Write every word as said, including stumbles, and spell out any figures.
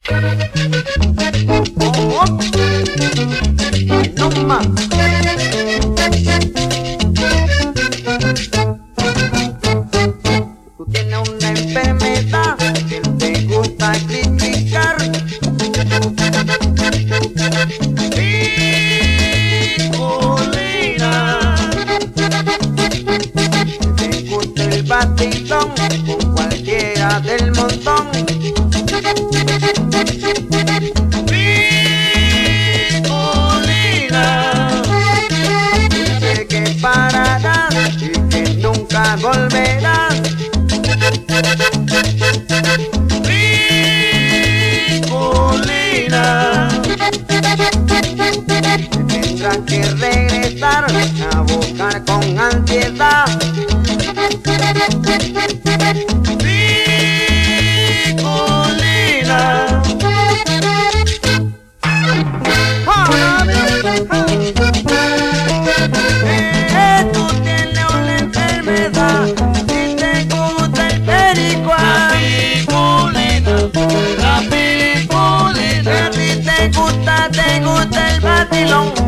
Oh, oh. Ay, no más. Tú tienes una enfermedad que te gusta criticar. Bicolina. Te gusta el batidón con cualquiera del montón. Pararás y que nunca volverás. Bicolina. Tendrás que regresar a buscar con ansiedad. Bicolina. Oh, no, no, no. Te gusta, te gusta el vacilón.